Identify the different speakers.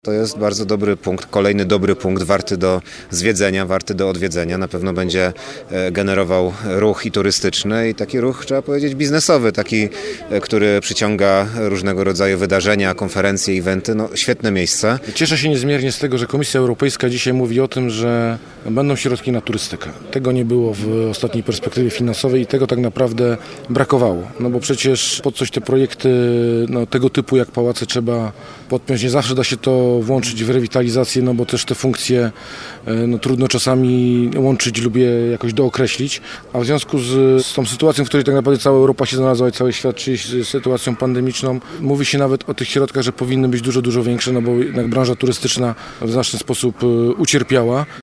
Speaker 1: To jest bardzo dobry punkt, kolejny dobry punkt, warty do zwiedzenia, warty do odwiedzenia. Na pewno będzie generował ruch i turystyczny i taki ruch, trzeba powiedzieć, biznesowy, taki, który przyciąga różnego rodzaju wydarzenia, konferencje, eventy. No, świetne miejsce.
Speaker 2: Cieszę się niezmiernie z tego, że Komisja Europejska dzisiaj mówi o tym, że będą środki na turystykę. Tego nie było w ostatniej perspektywie finansowej i tego tak naprawdę brakowało. No bo przecież po coś te projekty tego typu jak pałace trzeba podpiąć. Nie zawsze da się to włączyć w rewitalizację, no bo też te funkcje trudno czasami łączyć lub je jakoś dookreślić. A w związku z tą sytuacją, w której tak naprawdę cała Europa się znalazła i cały świat, czyli z sytuacją pandemiczną, mówi się nawet o tych środkach, że powinny być dużo większe, no bo jednak branża turystyczna w znaczny sposób ucierpiała.